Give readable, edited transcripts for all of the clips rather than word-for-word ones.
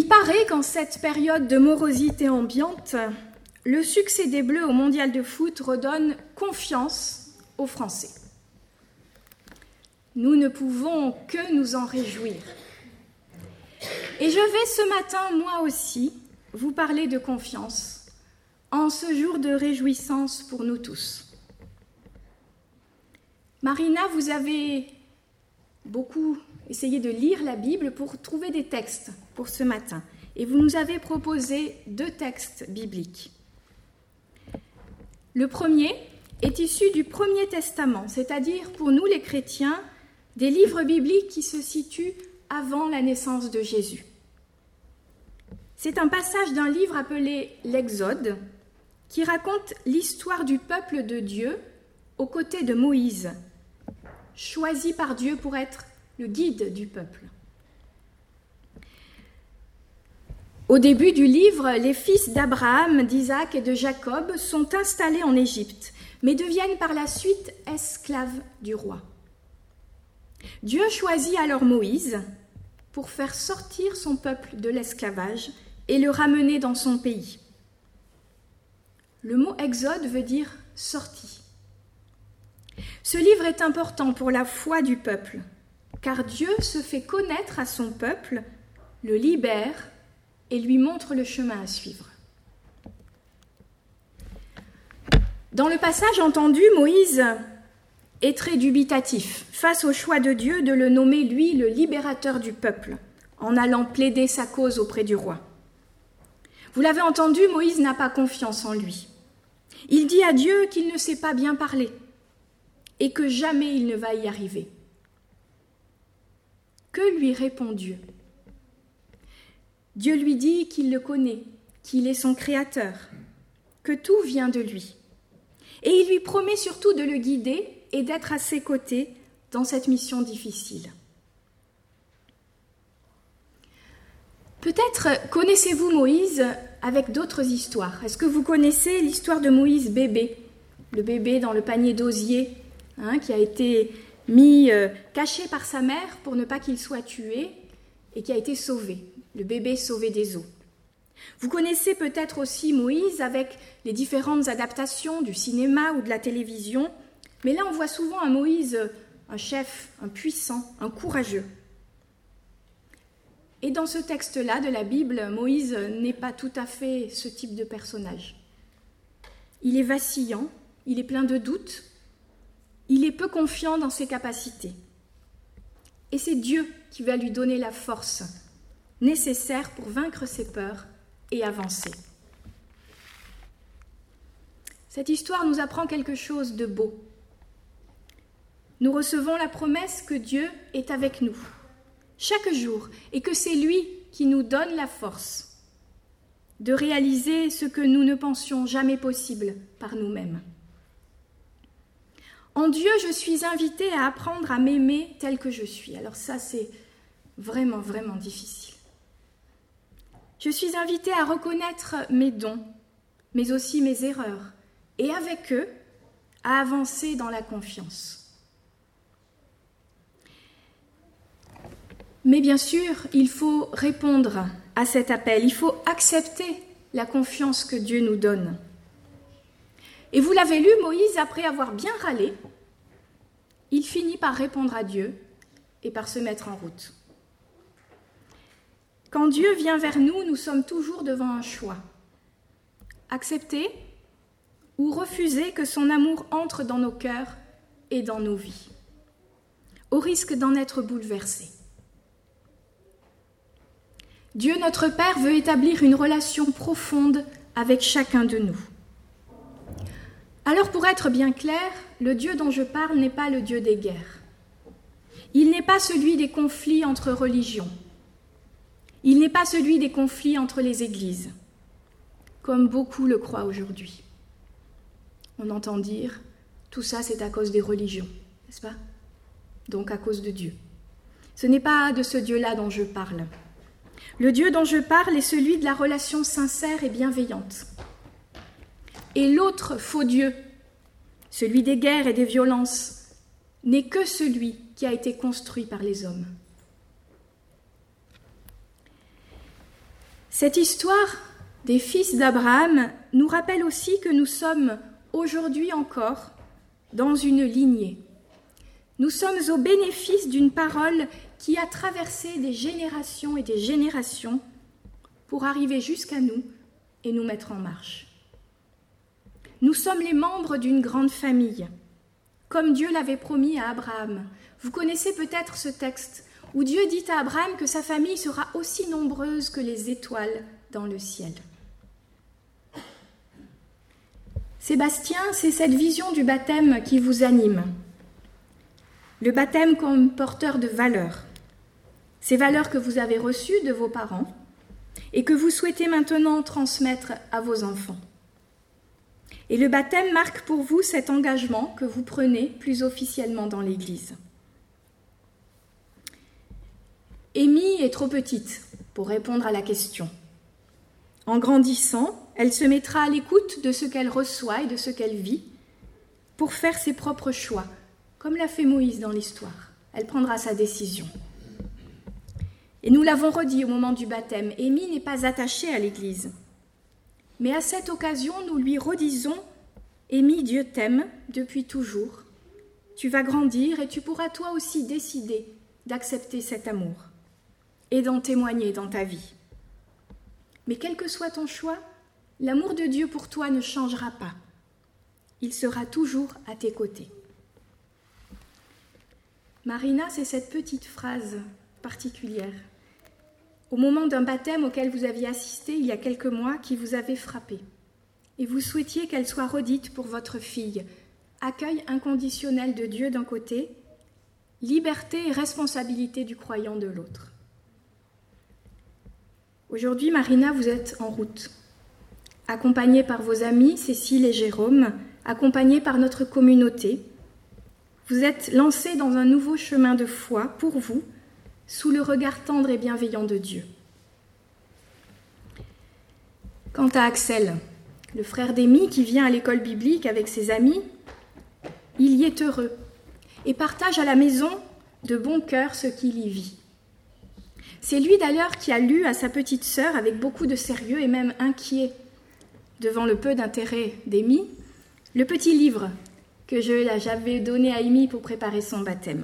Il paraît qu'en cette période de morosité ambiante, le succès des Bleus au mondial de foot redonne confiance aux Français. Nous ne pouvons que nous en réjouir. Et je vais ce matin, moi aussi, vous parler de confiance, en ce jour de réjouissance pour nous tous. Marina, vous avez beaucoup essayé de lire la Bible pour trouver des textes pour ce matin. Et vous nous avez proposé 2 textes bibliques. Le premier est issu du Premier Testament, c'est-à-dire pour nous les chrétiens, des livres bibliques qui se situent avant la naissance de Jésus. C'est un passage d'un livre appelé l'Exode, qui raconte l'histoire du peuple de Dieu aux côtés de Moïse, choisi par Dieu pour être le guide du peuple. Au début du livre, les fils d'Abraham, d'Isaac et de Jacob sont installés en Égypte, mais deviennent par la suite esclaves du roi. Dieu choisit alors Moïse pour faire sortir son peuple de l'esclavage et le ramener dans son pays. Le mot exode veut dire sortie. Ce livre est important pour la foi du peuple, car Dieu se fait connaître à son peuple, le libère et lui montre le chemin à suivre. Dans le passage entendu, Moïse est très dubitatif face au choix de Dieu de le nommer, lui, le libérateur du peuple, en allant plaider sa cause auprès du roi. Vous l'avez entendu, Moïse n'a pas confiance en lui. Il dit à Dieu qu'il ne sait pas bien parler et que jamais il ne va y arriver. Que lui répond Dieu ? Dieu lui dit qu'il le connaît, qu'il est son créateur, que tout vient de lui. Et il lui promet surtout de le guider et d'être à ses côtés dans cette mission difficile. Peut-être connaissez-vous Moïse avec d'autres histoires. Est-ce que vous connaissez l'histoire de Moïse bébé, le bébé dans le panier d'osier, qui a été caché par sa mère pour ne pas qu'il soit tué et qui a été sauvé, le bébé sauvé des eaux. Vous connaissez peut-être aussi Moïse avec les différentes adaptations du cinéma ou de la télévision, mais là on voit souvent un Moïse, un chef, un puissant, un courageux. Et dans ce texte-là de la Bible, Moïse n'est pas tout à fait ce type de personnage. Il est vacillant, il est plein de doutes, il est peu confiant dans ses capacités. Et c'est Dieu qui va lui donner la force nécessaire pour vaincre ses peurs et avancer. Cette histoire nous apprend quelque chose de beau. Nous recevons la promesse que Dieu est avec nous chaque jour et que c'est lui qui nous donne la force de réaliser ce que nous ne pensions jamais possible par nous-mêmes. En Dieu, je suis invitée à apprendre à m'aimer tel que je suis. Alors ça, c'est vraiment, vraiment difficile. Je suis invitée à reconnaître mes dons, mais aussi mes erreurs, et avec eux, à avancer dans la confiance. Mais bien sûr, il faut répondre à cet appel, il faut accepter la confiance que Dieu nous donne. Et vous l'avez lu, Moïse, après avoir bien râlé, il finit par répondre à Dieu et par se mettre en route. Quand Dieu vient vers nous, nous sommes toujours devant un choix. Accepter ou refuser que son amour entre dans nos cœurs et dans nos vies, au risque d'en être bouleversés. Dieu notre Père veut établir une relation profonde avec chacun de nous. Alors pour être bien clair, le Dieu dont je parle n'est pas le Dieu des guerres. Il n'est pas celui des conflits entre religions. Il n'est pas celui des conflits entre les églises, comme beaucoup le croient aujourd'hui. On entend dire, tout ça c'est à cause des religions, n'est-ce pas ? Donc à cause de Dieu. Ce n'est pas de ce Dieu-là dont je parle. Le Dieu dont je parle est celui de la relation sincère et bienveillante. Et l'autre faux Dieu, celui des guerres et des violences, n'est que celui qui a été construit par les hommes. Cette histoire des fils d'Abraham nous rappelle aussi que nous sommes aujourd'hui encore dans une lignée. Nous sommes au bénéfice d'une parole qui a traversé des générations et des générations pour arriver jusqu'à nous et nous mettre en marche. Nous sommes les membres d'une grande famille, comme Dieu l'avait promis à Abraham. Vous connaissez peut-être ce texte où Dieu dit à Abraham que sa famille sera aussi nombreuse que les étoiles dans le ciel. Sébastien, c'est cette vision du baptême qui vous anime. Le baptême comme porteur de valeurs. Ces valeurs que vous avez reçues de vos parents et que vous souhaitez maintenant transmettre à vos enfants. Et le baptême marque pour vous cet engagement que vous prenez plus officiellement dans l'Église. Amy est trop petite pour répondre à la question. En grandissant, elle se mettra à l'écoute de ce qu'elle reçoit et de ce qu'elle vit pour faire ses propres choix, comme l'a fait Moïse dans l'histoire. Elle prendra sa décision. Et nous l'avons redit au moment du baptême, Amy n'est pas attachée à l'Église. Mais à cette occasion, nous lui redisons « Amy, Dieu t'aime depuis toujours. Tu vas grandir et tu pourras toi aussi décider d'accepter cet amour et d'en témoigner dans ta vie. Mais quel que soit ton choix, l'amour de Dieu pour toi ne changera pas. Il sera toujours à tes côtés. » Marina, c'est cette petite phrase particulière au moment d'un baptême auquel vous aviez assisté il y a quelques mois qui vous avait frappé. Et vous souhaitiez qu'elle soit redite pour votre fille. Accueil inconditionnel de Dieu d'un côté, liberté et responsabilité du croyant de l'autre. Aujourd'hui, Marina, vous êtes en route, accompagnée par vos amis Cécile et Jérôme, accompagnée par notre communauté. Vous êtes lancée dans un nouveau chemin de foi pour vous, sous le regard tendre et bienveillant de Dieu. Quant à Axel, le frère d'Amy qui vient à l'école biblique avec ses amis, il y est heureux et partage à la maison de bon cœur ce qu'il y vit. C'est lui d'ailleurs qui a lu à sa petite sœur avec beaucoup de sérieux et même inquiet devant le peu d'intérêt d'Amy, le petit livre que j'avais donné à Amy pour préparer son baptême.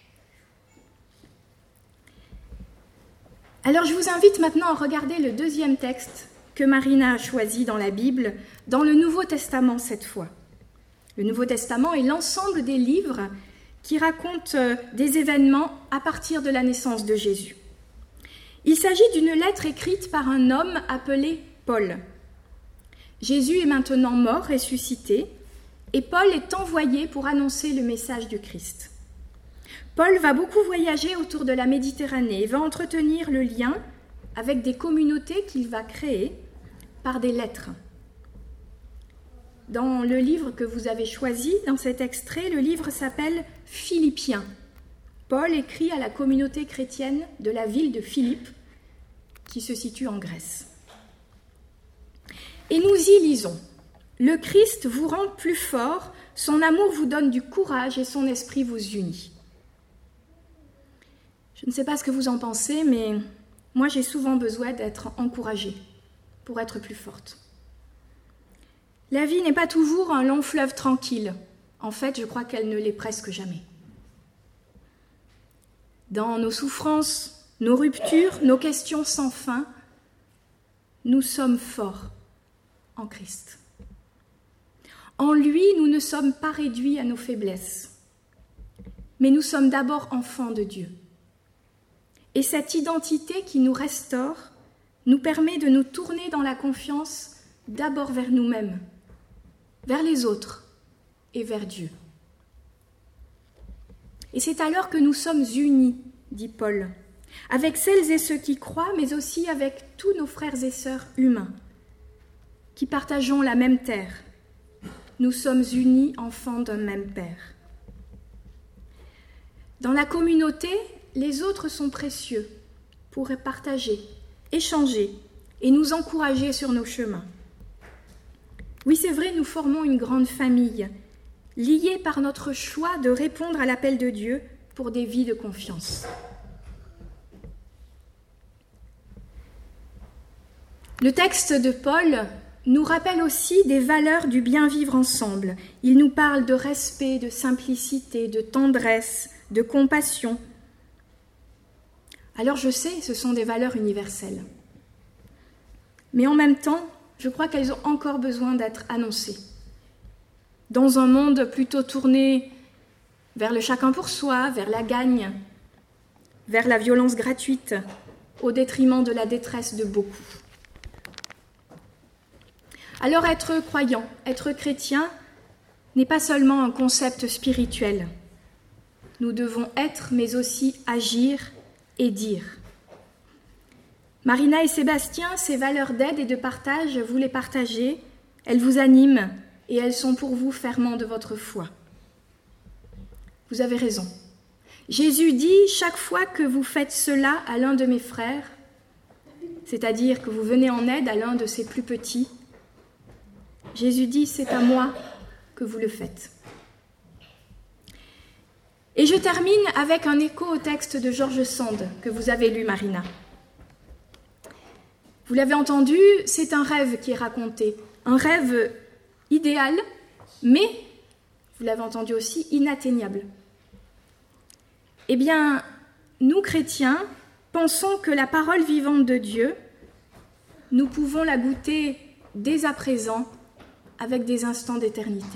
Alors je vous invite maintenant à regarder le deuxième texte que Marina a choisi dans la Bible, dans le Nouveau Testament cette fois. Le Nouveau Testament est l'ensemble des livres qui racontent des événements à partir de la naissance de Jésus. Il s'agit d'une lettre écrite par un homme appelé Paul. Jésus est maintenant mort, ressuscité, et Paul est envoyé pour annoncer le message du Christ. Paul va beaucoup voyager autour de la Méditerranée et va entretenir le lien avec des communautés qu'il va créer par des lettres. Dans le livre que vous avez choisi, dans cet extrait, le livre s'appelle « Philippiens ». Paul écrit à la communauté chrétienne de la ville de Philippe, qui se situe en Grèce. Et nous y lisons « Le Christ vous rend plus fort, son amour vous donne du courage et son esprit vous unit. » Je ne sais pas ce que vous en pensez, mais moi j'ai souvent besoin d'être encouragée pour être plus forte. La vie n'est pas toujours un long fleuve tranquille. En fait, je crois qu'elle ne l'est presque jamais. Dans nos souffrances, nos ruptures, nos questions sans fin, nous sommes forts en Christ. En lui, nous ne sommes pas réduits à nos faiblesses, mais nous sommes d'abord enfants de Dieu. Et cette identité qui nous restaure nous permet de nous tourner dans la confiance d'abord vers nous-mêmes, vers les autres et vers Dieu. Et c'est alors que nous sommes unis, dit Paul, avec celles et ceux qui croient, mais aussi avec tous nos frères et sœurs humains, qui partageons la même terre. Nous sommes unis, enfants d'un même Père. Dans la communauté, les autres sont précieux pour partager, échanger et nous encourager sur nos chemins. Oui, c'est vrai, nous formons une grande famille, liée par notre choix de répondre à l'appel de Dieu pour des vies de confiance. Le texte de Paul nous rappelle aussi des valeurs du bien vivre ensemble. Il nous parle de respect, de simplicité, de tendresse, de compassion. Alors je sais, ce sont des valeurs universelles. Mais en même temps, je crois qu'elles ont encore besoin d'être annoncées. Dans un monde plutôt tourné vers le chacun pour soi, vers la gagne, vers la violence gratuite, au détriment de la détresse de beaucoup. Alors être croyant, être chrétien, n'est pas seulement un concept spirituel. Nous devons être, mais aussi agir et dire. Marina et Sébastien, ces valeurs d'aide et de partage, vous les partagez, elles vous animent et elles sont pour vous ferments de votre foi. Vous avez raison. Jésus dit, chaque fois que vous faites cela à l'un de mes frères, c'est-à-dire que vous venez en aide à l'un de ses plus petits, Jésus dit, c'est à moi que vous le faites. Et je termine avec un écho au texte de George Sand que vous avez lu, Marina. Vous l'avez entendu, c'est un rêve qui est raconté, un rêve idéal, mais, vous l'avez entendu aussi, inatteignable. Eh bien, nous chrétiens pensons que la parole vivante de Dieu, nous pouvons la goûter dès à présent avec des instants d'éternité.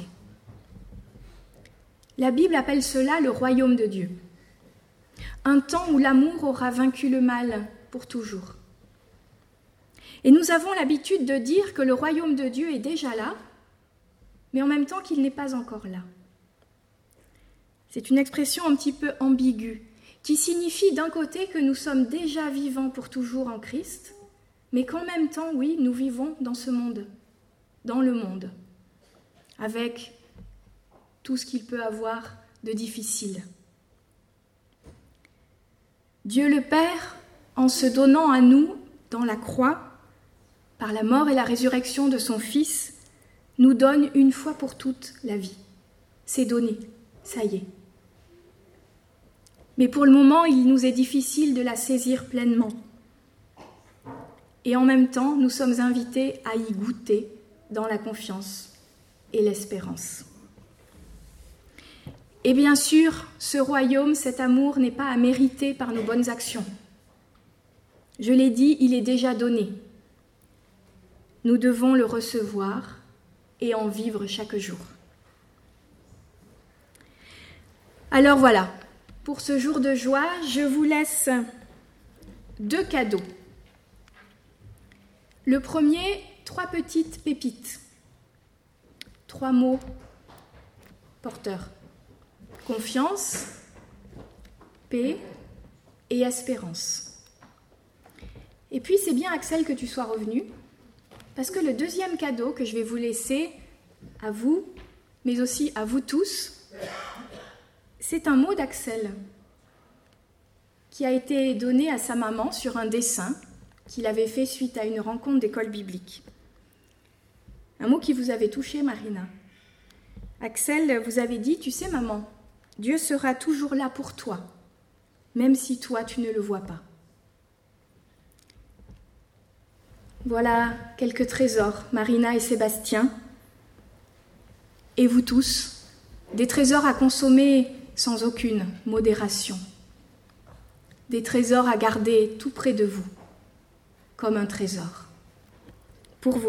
La Bible appelle cela le royaume de Dieu, un temps où l'amour aura vaincu le mal pour toujours. Et nous avons l'habitude de dire que le royaume de Dieu est déjà là, mais en même temps qu'il n'est pas encore là. C'est une expression un petit peu ambiguë, qui signifie d'un côté que nous sommes déjà vivants pour toujours en Christ, mais qu'en même temps, oui, nous vivons dans ce monde, dans le monde, avec tout ce qu'il peut avoir de difficile. Dieu le Père, en se donnant à nous dans la croix, par la mort et la résurrection de son Fils, nous donne une fois pour toutes la vie. C'est donné, ça y est. Mais pour le moment, il nous est difficile de la saisir pleinement. Et en même temps, nous sommes invités à y goûter dans la confiance et l'espérance. Et bien sûr, ce royaume, cet amour n'est pas à mériter par nos bonnes actions. Je l'ai dit, il est déjà donné. Nous devons le recevoir et en vivre chaque jour. Alors voilà, pour ce jour de joie, je vous laisse 2 cadeaux. Le premier, 3 petites pépites, 3 mots porteurs. Confiance, paix et espérance. Et puis c'est bien, Axel, que tu sois revenu, parce que le deuxième cadeau que je vais vous laisser à vous, mais aussi à vous tous, c'est un mot d'Axel qui a été donné à sa maman sur un dessin qu'il avait fait suite à une rencontre d'école biblique. Un mot qui vous avait touché, Marina. Axel vous avait dit, tu sais maman, Dieu sera toujours là pour toi, même si toi tu ne le vois pas. Voilà quelques trésors, Marina et Sébastien, et vous tous, des trésors à consommer sans aucune modération, des trésors à garder tout près de vous, comme un trésor, pour vous.